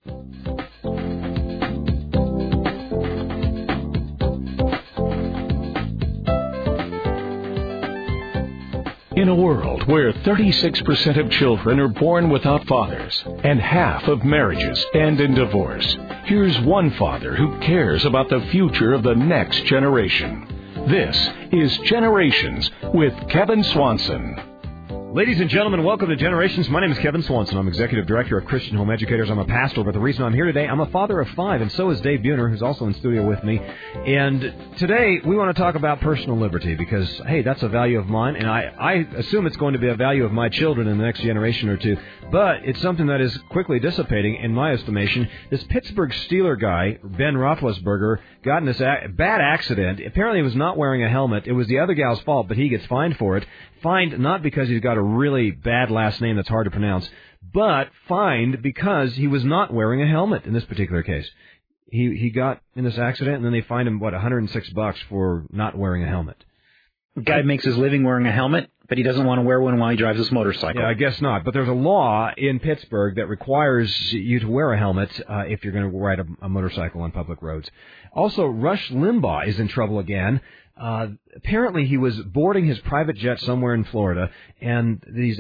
In a world where 36% of children are born without fathers and half of marriages end in divorce, here's one father who cares about the future of the next generation. This is Generations with Kevin Swanson. Ladies and gentlemen, welcome to Generations. My name is Kevin Swanson. I'm Executive Director of Christian Home Educators. I'm a pastor, but the reason I'm here today, I'm a father of 5, and so is Dave Buhner, who's also in studio with me. And today, we want to talk about personal liberty because, hey, that's a value of mine, and I assume it's going to be a value of my children in the next generation or two. But it's something that is quickly dissipating, in my estimation. This Pittsburgh Steeler guy, Ben Roethlisberger, got in this bad accident. Apparently, he was not wearing a helmet. It was the other gal's fault, but he gets fined for it. Fined not because he's got a really bad last name that's hard to pronounce, but fined because he was not wearing a helmet in this particular case. He got in this accident, and then they fined him, $106 for not wearing a helmet. Guy makes his living wearing a helmet, but he doesn't want to wear one while he drives his motorcycle. Yeah, I guess not. But there's a law in Pittsburgh that requires you to wear a helmet if you're going to ride a motorcycle on public roads. Also, Rush Limbaugh is in trouble again. Apparently, he was boarding his private jet somewhere in Florida, and these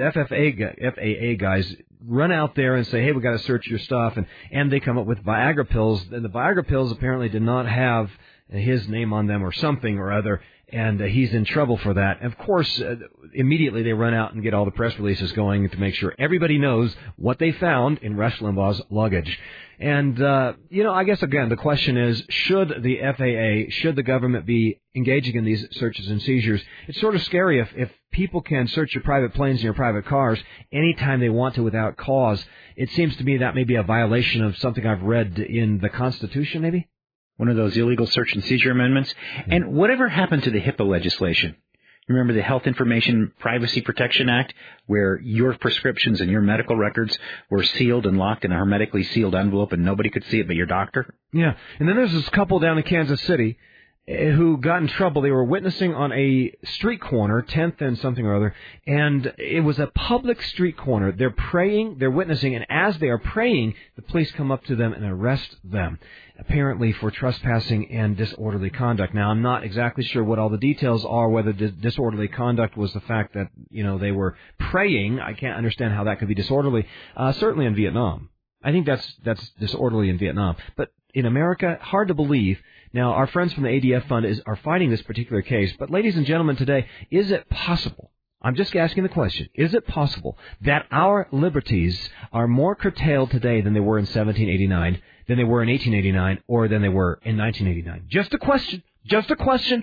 FAA guys run out there and say, hey, we got to search your stuff, and they come up with Viagra pills. And the Viagra pills apparently did not have his name on them or something or other, and he's in trouble for that. Of course, immediately they run out and get all the press releases going to make sure everybody knows what they found in Rush Limbaugh's luggage. And, I guess, again, the question is, should the FAA, should the government be engaging in these searches and seizures? It's sort of scary if people can search your private planes and your private cars anytime they want to without cause. It seems to me that may be a violation of something I've read in the Constitution, maybe? One of those illegal search and seizure amendments. Mm-hmm. And whatever happened to the HIPAA legislation? Remember the Health Information Privacy Protection Act, where your prescriptions and your medical records were sealed and locked in a hermetically sealed envelope and nobody could see it but your doctor? Yeah, and then there's this couple down in Kansas City who got in trouble. They were witnessing on a street corner, 10th and something or other, and it was a public street corner. They're praying, they're witnessing, and as they are praying, the police come up to them and arrest them, apparently for trespassing and disorderly conduct. Now, I'm not exactly sure what all the details are, whether disorderly conduct was the fact that, they were praying. I can't understand how that could be disorderly, certainly in Vietnam. I think that's disorderly in Vietnam. But in America, hard to believe. Now, our friends from the ADF Fund are fighting this particular case. But, ladies and gentlemen, today, is it possible, I'm just asking the question, is it possible that our liberties are more curtailed today than they were in 1789, than they were in 1889, or than they were in 1989? Just a question.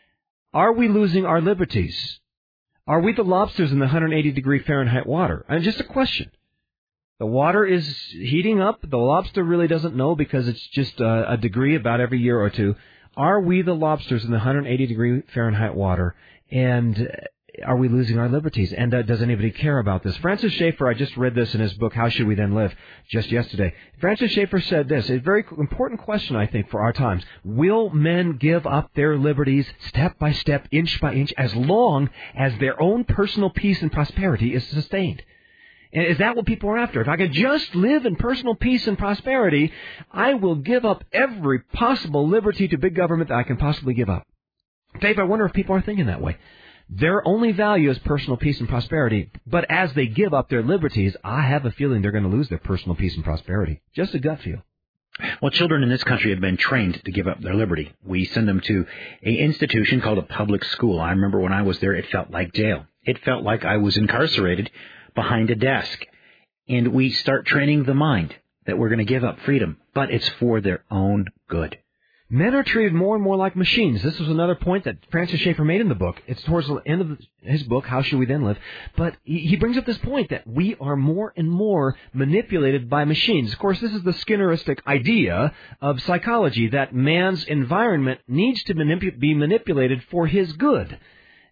Are we losing our liberties? Are we the lobsters in the 180-degree Fahrenheit water? And just a question. The water is heating up. The lobster really doesn't know because it's just a degree about every year or two. Are we the lobsters in the 180-degree Fahrenheit water? And are we losing our liberties? And does anybody care about this? Francis Schaeffer, I just read this in his book, How Should We Then Live, just yesterday. Francis Schaeffer said this, a very important question, I think, for our times. Will men give up their liberties step by step, inch by inch, as long as their own personal peace and prosperity is sustained? And is that what people are after? If I could just live in personal peace and prosperity, I will give up every possible liberty to big government that I can possibly give up. Dave, I wonder if people are thinking that way. Their only value is personal peace and prosperity, but as they give up their liberties, I have a feeling they're going to lose their personal peace and prosperity. Just a gut feel. Well, children in this country have been trained to give up their liberty. We send them to an institution called a public school. I remember when I was there, it felt like jail. It felt like I was incarcerated behind a desk. And we start training the mind that we're going to give up freedom, but it's for their own good. Men are treated more and more like machines. This was another point that Francis Schaeffer made in the book. It's towards the end of his book, How Should We Then Live? But he brings up this point that we are more and more manipulated by machines. Of course, this is the Skinneristic idea of psychology, that man's environment needs to be manipulated for his good.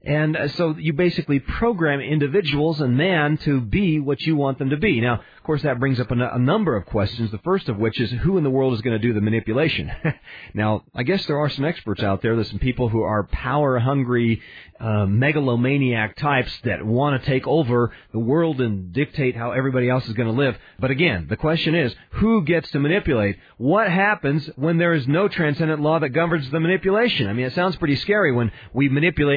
And so you basically program individuals and man to be what you want them to be. Now, of course, that brings up a number of questions, the first of which is who in the world is going to do the manipulation? Now, I guess there are some experts out there. There's some people who are power-hungry, megalomaniac types that want to take over the world and dictate how everybody else is going to live. But again, the question is, who gets to manipulate? What happens when there is no transcendent law that governs the manipulation? I mean, it sounds pretty scary when we manipulate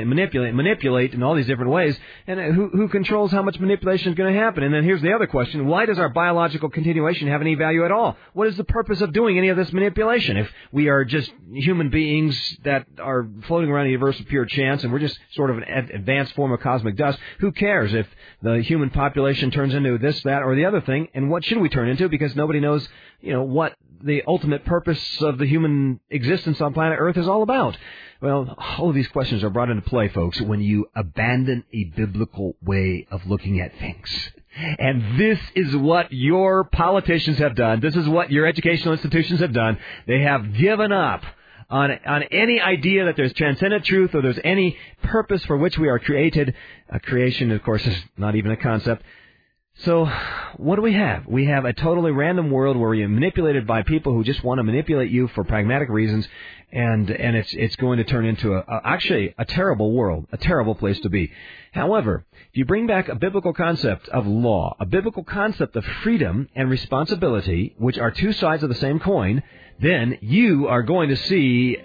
in all these different ways. And who controls how much manipulation is going to happen? And then here's the other question. Why does our biological continuation have any value at all? What is the purpose of doing any of this manipulation? If we are just human beings that are floating around the universe of pure chance and we're just sort of an advanced form of cosmic dust, who cares if the human population turns into this, that, or the other thing? And what should we turn into? Because nobody knows, what the ultimate purpose of the human existence on planet Earth is all about. Well, all of these questions are brought into play, folks, when you abandon a biblical way of looking at things. And this is what your politicians have done. This is what your educational institutions have done. They have given up on any idea that there's transcendent truth or there's any purpose for which we are created. Creation, of course, is not even a concept. So what do we have? We have a totally random world where you're manipulated by people who just want to manipulate you for pragmatic reasons, and it's going to turn into actually a terrible world, a terrible place to be. However, if you bring back a biblical concept of law, a biblical concept of freedom and responsibility, which are two sides of the same coin, then you are going to see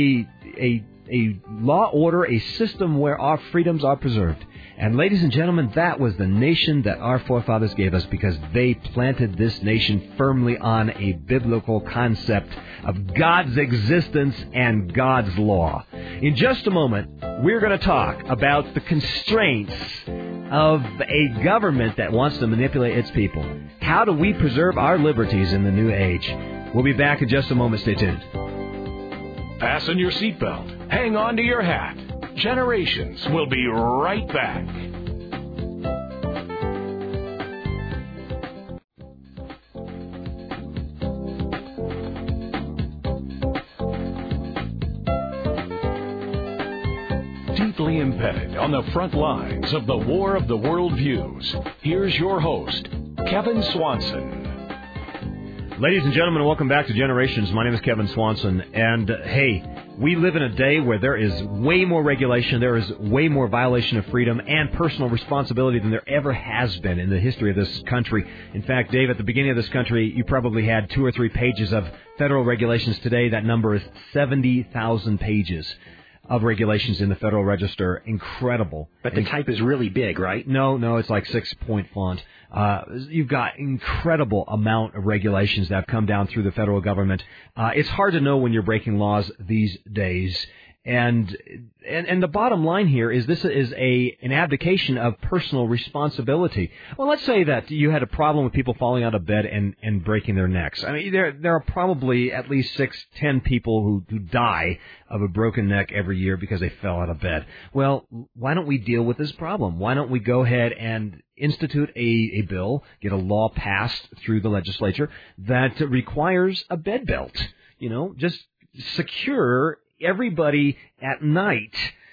a law order, a system where our freedoms are preserved. And ladies and gentlemen, that was the nation that our forefathers gave us because they planted this nation firmly on a biblical concept of God's existence and God's law. In just a moment, we're going to talk about the constraints of a government that wants to manipulate its people. How do we preserve our liberties in the new age? We'll be back in just a moment. Stay tuned. Fasten your seatbelt. Hang on to your hat. Generations will be right back. Deeply embedded on the front lines of the War of the Worldviews, here's your host, Kevin Swanson. Ladies and gentlemen, welcome back to Generations. My name is Kevin Swanson, and hey, we live in a day where there is way more regulation, there is way more violation of freedom and personal responsibility than there ever has been in the history of this country. In fact, Dave, at the beginning of this country, you probably had 2 or 3 pages of federal regulations. Today, that number is 70,000 pages of regulations in the Federal Register. Incredible. But the type is really big, right? No, it's like 6-point font. You've got incredible amount of regulations that have come down through the federal government. It's hard to know when you're breaking laws these days. And the bottom line here is this is an abdication of personal responsibility. Well, let's say that you had a problem with people falling out of bed and breaking their necks. I mean, there are probably at least 6-10 people who die of a broken neck every year because they fell out of bed. Well, why don't we deal with this problem? Why don't we go ahead and institute a bill, get a law passed through the legislature that requires a bed belt? Just secure everybody at night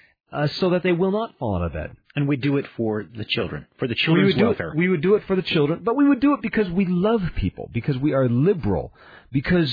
so that they will not fall out of bed. And we do it for the children, for the children's welfare. We would do it for the children, but we would do it because we love people, because we are liberal, because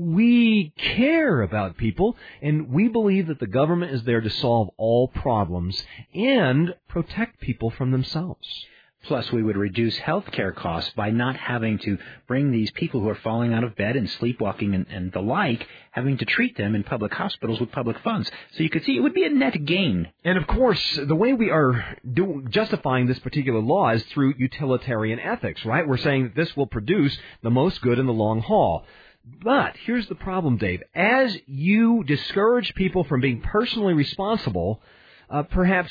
we care about people, and we believe that the government is there to solve all problems and protect people from themselves. Plus, we would reduce health care costs by not having to bring these people who are falling out of bed and sleepwalking and the like, having to treat them in public hospitals with public funds. So you could see it would be a net gain. And, of course, the way we are justifying this particular law is through utilitarian ethics, right? We're saying that this will produce the most good in the long haul. But here's the problem, Dave. As you discourage people from being personally responsible, perhaps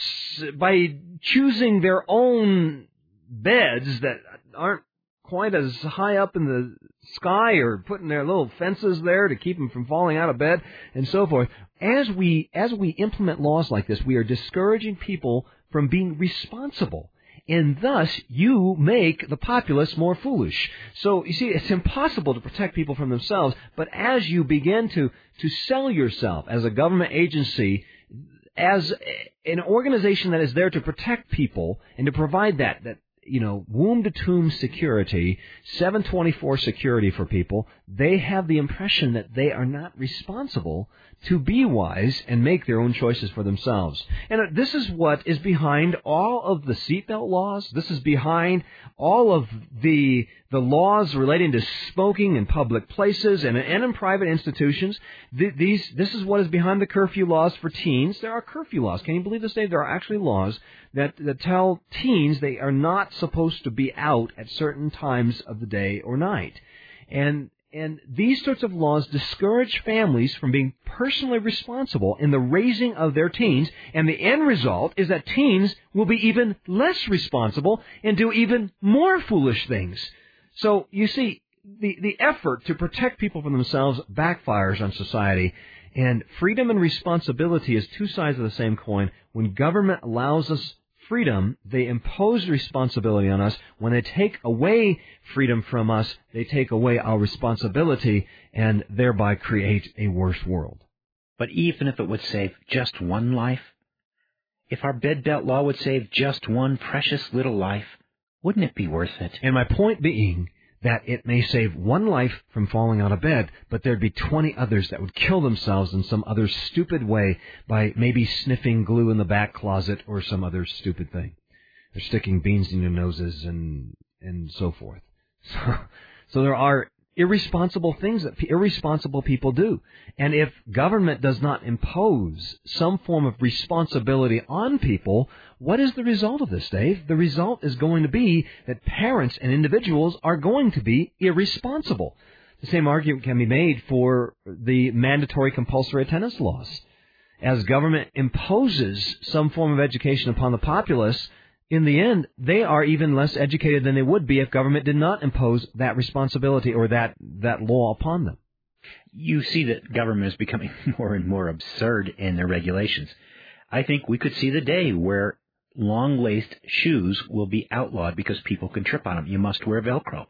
by choosing their own beds that aren't quite as high up in the sky or putting their little fences there to keep them from falling out of bed and so forth. As we implement laws like this, we are discouraging people from being responsible. And thus, you make the populace more foolish. So, you see, it's impossible to protect people from themselves, but as you begin to sell yourself as a government agency as an organization that is there to protect people and to provide that womb-to-tomb security, 7/24 security for people, they have the impression that they are not responsible to be wise and make their own choices for themselves. And this is what is behind all of the seatbelt laws. This is behind all of the laws relating to smoking in public places and in private institutions. This is what is behind the curfew laws for teens. There are curfew laws. Can you believe this, Dave? There are actually laws that tell teens they are not supposed to be out at certain times of the day or night. And these sorts of laws discourage families from being personally responsible in the raising of their teens, and the end result is that teens will be even less responsible and do even more foolish things. So, you see, the effort to protect people from themselves backfires on society, and freedom and responsibility is two sides of the same coin. When government allows us freedom, they impose responsibility on us. When they take away freedom from us, they take away our responsibility and thereby create a worse world. But even if it would save just one life, if our bed belt law would save just one precious little life, wouldn't it be worth it? And my point being that it may save one life from falling out of bed, but there'd be 20 others that would kill themselves in some other stupid way by maybe sniffing glue in the back closet or some other stupid thing. They're sticking beans in their noses and so forth. So there are irresponsible things that irresponsible people do. And if government does not impose some form of responsibility on people, what is the result of this, Dave? The result is going to be that parents and individuals are going to be irresponsible. The same argument can be made for the mandatory compulsory attendance laws. As government imposes some form of education upon the populace, in the end, they are even less educated than they would be if government did not impose that responsibility or that law upon them. You see that government is becoming more and more absurd in their regulations. I think we could see the day where long-laced shoes will be outlawed because people can trip on them. You must wear Velcro.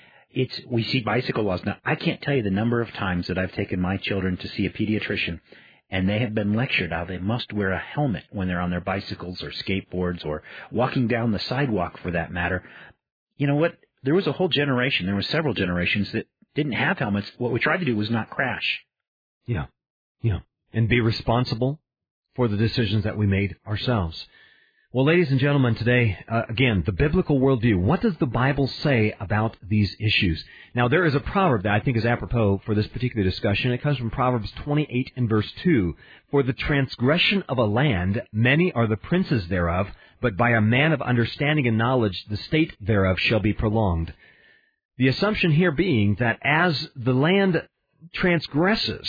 We see bicycle laws. Now, I can't tell you the number of times that I've taken my children to see a pediatrician, and they have been lectured how they must wear a helmet when they're on their bicycles or skateboards or walking down the sidewalk for that matter. You know what? There was a whole generation, there were several generations that didn't have helmets. What we tried to do was not crash. Yeah. And be responsible for the decisions that we made ourselves. Well, ladies and gentlemen, today, again, the biblical worldview. What does the Bible say about these issues? Now, there is a proverb that I think is apropos for this particular discussion. It comes from Proverbs 28 and verse 2. For the transgression of a land, many are the princes thereof, but by a man of understanding and knowledge, the state thereof shall be prolonged. The assumption here being that as the land transgresses,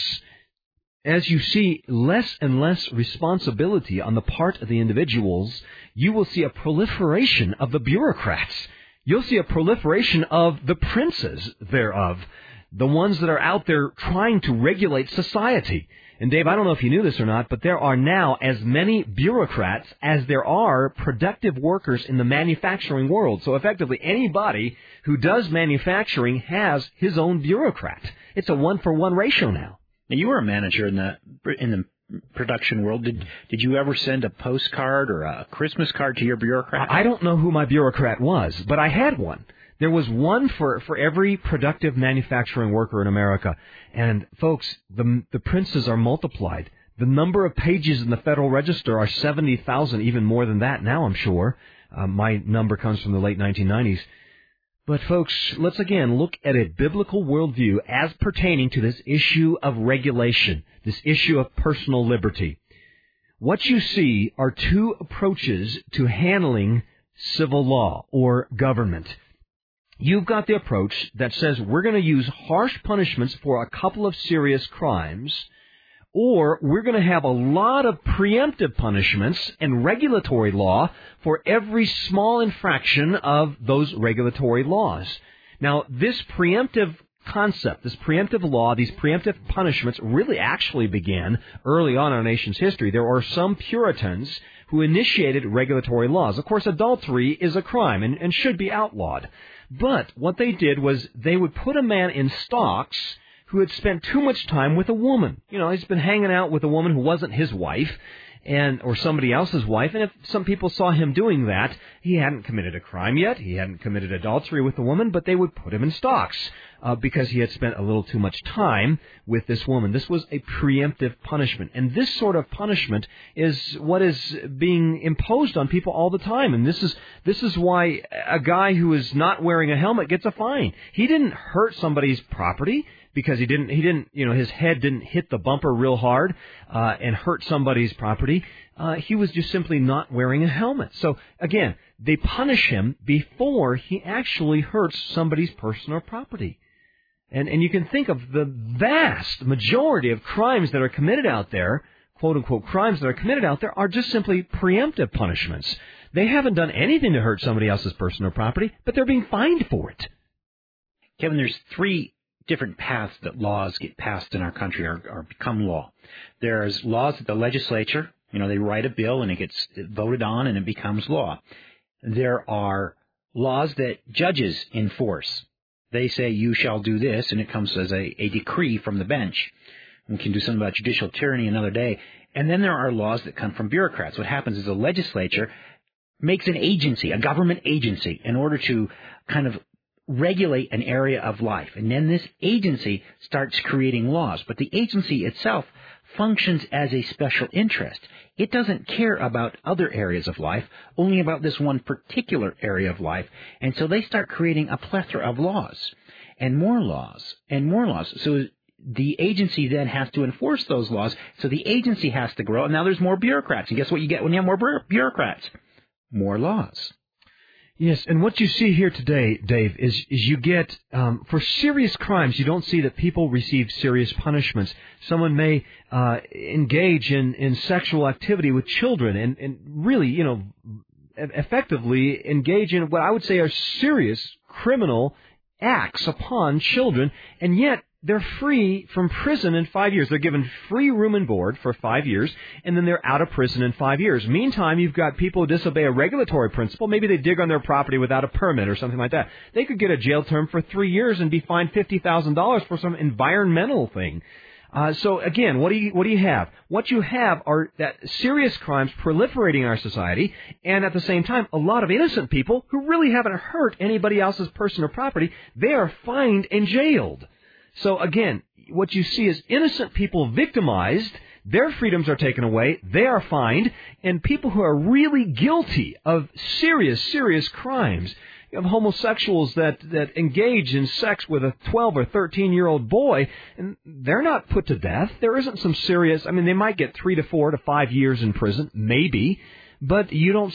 as you see less and less responsibility on the part of the individuals, you will see a proliferation of the bureaucrats. You'll see a proliferation of the princes thereof, the ones that are out there trying to regulate society. And Dave, I don't know if you knew this or not, but there are now as many bureaucrats as there are productive workers in the manufacturing world. So effectively, anybody who does manufacturing has his own bureaucrat. It's a 1-for-1 ratio now. Now, you were a manager in the production world. Did you ever send a postcard or a Christmas card to your bureaucrat? I don't know who my bureaucrat was, but I had one. There was one for every productive manufacturing worker in America. And, folks, the princes are multiplied. The number of pages in the Federal Register are 70,000, even more than that now, I'm sure. My number comes from the late 1990s. But, folks, let's again look at a biblical worldview as pertaining to this issue of regulation, this issue of personal liberty. What you see are two approaches to handling civil law or government. You've got the approach that says we're going to use harsh punishments for a couple of serious crimes, or we're going to have a lot of preemptive punishments and regulatory law for every small infraction of those regulatory laws. Now, this preemptive concept, this preemptive law, these preemptive punishments really actually began early on in our nation's history. There are some Puritans who initiated regulatory laws. Of course, adultery is a crime and should be outlawed. But what they did was they would put a man in stocks who had spent too much time with a woman. You know, he's been hanging out with a woman who wasn't his wife, or somebody else's wife, and if some people saw him doing that, he hadn't committed a crime yet, he hadn't committed adultery with the woman, but they would put him in stocks because he had spent a little too much time with this woman. This was a preemptive punishment, and this sort of punishment is what is being imposed on people all the time, and this is why a guy who is not wearing a helmet gets a fine. He didn't hurt somebody's property, because he didn't, his head didn't hit the bumper real hard and hurt somebody's property. He was just simply not wearing a helmet. So, again, they punish him before he actually hurts somebody's personal property. And you can think of the vast majority of crimes that are committed out there, quote-unquote crimes that are committed out there, are just simply preemptive punishments. They haven't done anything to hurt somebody else's personal property, but they're being fined for it. Kevin, there's three different paths that laws get passed in our country or become law. There's laws at the legislature. They write a bill and it gets voted on and it becomes law. There are laws that judges enforce. They say you shall do this, and it comes as a decree from the bench. We can do something about judicial tyranny another day. And then there are laws that come from bureaucrats. What happens is the legislature makes an agency, a government agency, in order to kind of regulate an area of life. And then this agency starts creating laws. But the agency itself functions as a special interest. It doesn't care about other areas of life, only about this one particular area of life. And so they start creating a plethora of laws and more laws and more laws. So the agency then has to enforce those laws. So the agency has to grow. And now there's more bureaucrats. And guess what you get when you have more bureaucrats? More laws. Yes, and what you see here today, Dave, is you get, for serious crimes, you don't see that people receive serious punishments. Someone may engage in sexual activity with children and really, effectively engage in what I would say are serious criminal acts upon children, and yet they're free from prison in 5 years. They're given free room and board for 5 years, and then they're out of prison in 5 years. Meantime, you've got people who disobey a regulatory principle. Maybe they dig on their property without a permit or something like that. They could get a jail term for 3 years and be fined $50,000 for some environmental thing. So again, what do you have? What you have are that serious crimes proliferating in our society, and at the same time, a lot of innocent people who really haven't hurt anybody else's person or property, they are fined and jailed. So again, what you see is innocent people victimized, their freedoms are taken away, they are fined, and people who are really guilty of serious crimes. You have homosexuals that engage in sex with a 12 or 13-year-old boy, and they're not put to death. There isn't some serious, they might get 3 to 4 to 5 years in prison, maybe, but you don't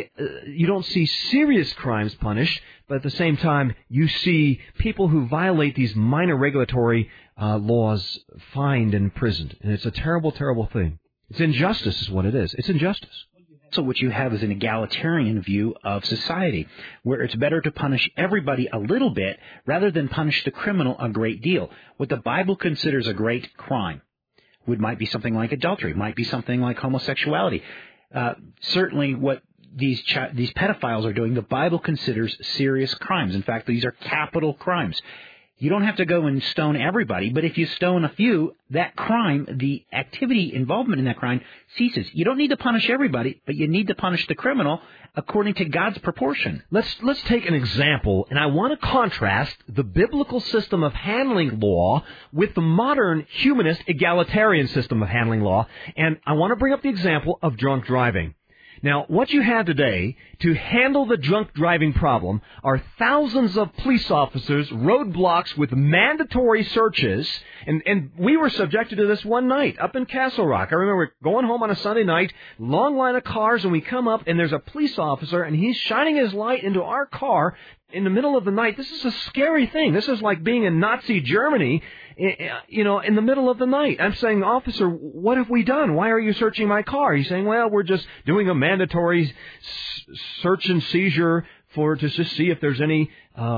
see serious crimes punished. But at the same time, you see people who violate these minor regulatory laws fined and imprisoned. And it's a terrible, terrible thing. It's injustice is what it is. It's injustice. So what you have is an egalitarian view of society, where it's better to punish everybody a little bit rather than punish the criminal a great deal. What the Bible considers a great crime might be something like adultery, might be something like homosexuality. Certainly what these pedophiles are doing, the Bible considers serious crimes. In fact, these are capital crimes. You don't have to go and stone everybody, but if you stone a few, that crime, the activity involvement in that crime ceases. You don't need to punish everybody, but you need to punish the criminal according to God's proportion. Let's take an example, and I want to contrast the biblical system of handling law with the modern humanist egalitarian system of handling law, and I want to bring up the example of drunk driving. Now, what you have today to handle the drunk driving problem are thousands of police officers, roadblocks with mandatory searches, and we were subjected to this one night up in Castle Rock. I remember going home on a Sunday night, long line of cars, and we come up, and there's a police officer, and he's shining his light into our car in the middle of the night. This is a scary thing. This is like being in Nazi Germany, in the middle of the night. I'm saying, officer, what have we done? Why are you searching my car? He's saying, well, we're just doing a mandatory search and seizure to just see if there's any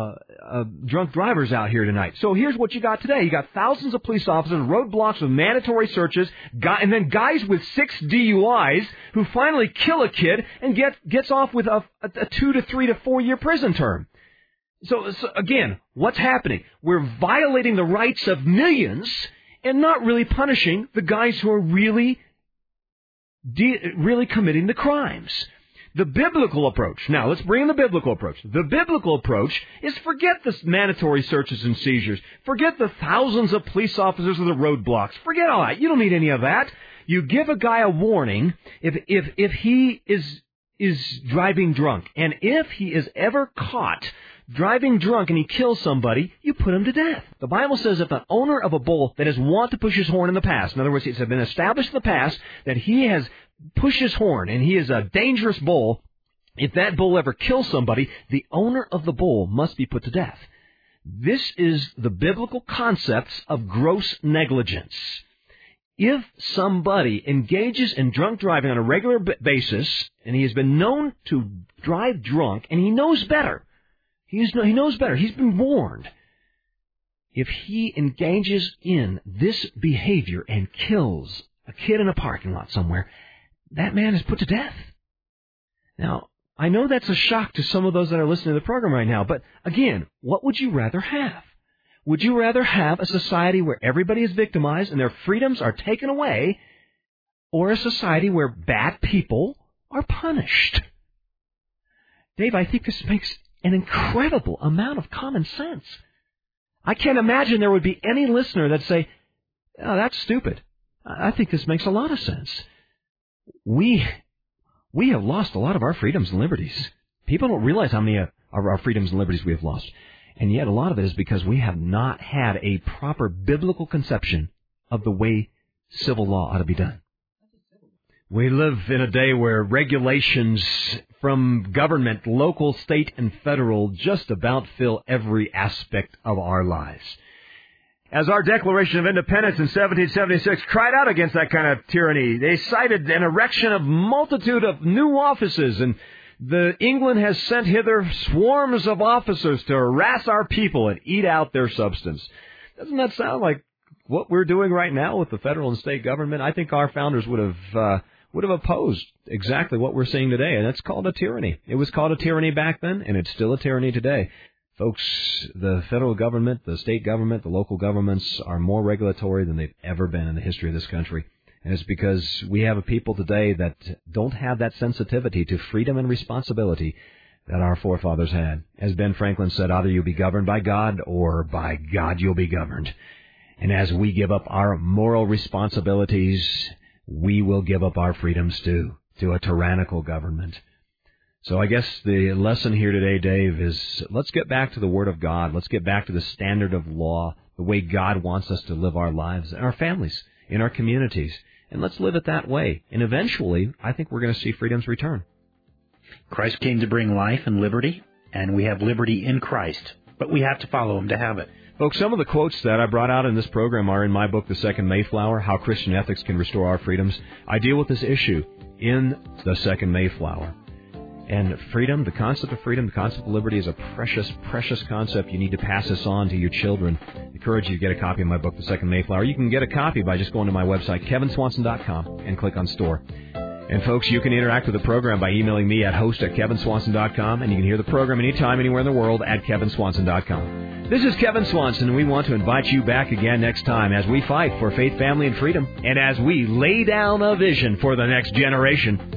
drunk drivers out here tonight. So here's what you got today. You got thousands of police officers, roadblocks with mandatory searches, and then guys with 6 DUIs who finally kill a kid and gets off with a 2 to 3 to 4 year prison term. So again, what's happening? We're violating the rights of millions and not really punishing the guys who are really really committing the crimes. The biblical approach. Now, let's bring in the biblical approach. The biblical approach is forget the mandatory searches and seizures. Forget the thousands of police officers and the roadblocks. Forget all that. You don't need any of that. You give a guy a warning if he is driving drunk. And if he is ever caught driving drunk and he kills somebody, you put him to death. The Bible says if an owner of a bull that has wanted to push his horn in the past, in other words, it's been established in the past that he has pushed his horn and he is a dangerous bull, if that bull ever kills somebody, the owner of the bull must be put to death. This is the biblical concepts of gross negligence. If somebody engages in drunk driving on a regular basis, and he has been known to drive drunk, and he knows better, he knows better, he's been warned, if he engages in this behavior and kills a kid in a parking lot somewhere, that man is put to death. Now, I know that's a shock to some of those that are listening to the program right now, but again, what would you rather have? Would you rather have a society where everybody is victimized and their freedoms are taken away, or a society where bad people are punished? Dave, I think this makes an incredible amount of common sense. I can't imagine there would be any listener that'd say, oh, that's stupid. I think this makes a lot of sense. We have lost a lot of our freedoms and liberties. People don't realize how many of our freedoms and liberties we have lost. And yet a lot of it is because we have not had a proper biblical conception of the way civil law ought to be done. We live in a day where regulations from government, local, state, and federal just about fill every aspect of our lives. As our Declaration of Independence in 1776 cried out against that kind of tyranny, they cited an erection of multitude of new offices, and England has sent hither swarms of officers to harass our people and eat out their substance. Doesn't that sound like what we're doing right now with the federal and state government? I think our founders would have opposed exactly what we're seeing today, and that's called a tyranny. It was called a tyranny back then, and it's still a tyranny today. Folks, the federal government, the state government, the local governments are more regulatory than they've ever been in the history of this country. And it's because we have a people today that don't have that sensitivity to freedom and responsibility that our forefathers had. As Ben Franklin said, either you'll be governed by God or by God you'll be governed. And as we give up our moral responsibilities, we will give up our freedoms too, to a tyrannical government. So I guess the lesson here today, Dave, is let's get back to the Word of God. Let's get back to the standard of law, the way God wants us to live our lives, in our families, in our communities. And let's live it that way. And eventually, I think we're going to see freedoms return. Christ came to bring life and liberty, and we have liberty in Christ. But we have to follow Him to have it. Folks, some of the quotes that I brought out in this program are in my book, The Second Mayflower, How Christian Ethics Can Restore Our Freedoms. I deal with this issue in The Second Mayflower. And freedom, the concept of freedom, the concept of liberty is a precious, precious concept. You need to pass this on to your children. I encourage you to get a copy of my book, The Second Mayflower. You can get a copy by just going to my website, kevinswanson.com, and click on Store. And, folks, you can interact with the program by emailing me at host@kevinswanson.com, and you can hear the program anytime, anywhere in the world at kevinswanson.com. This is Kevin Swanson, and we want to invite you back again next time as we fight for faith, family, and freedom, and as we lay down a vision for the next generation.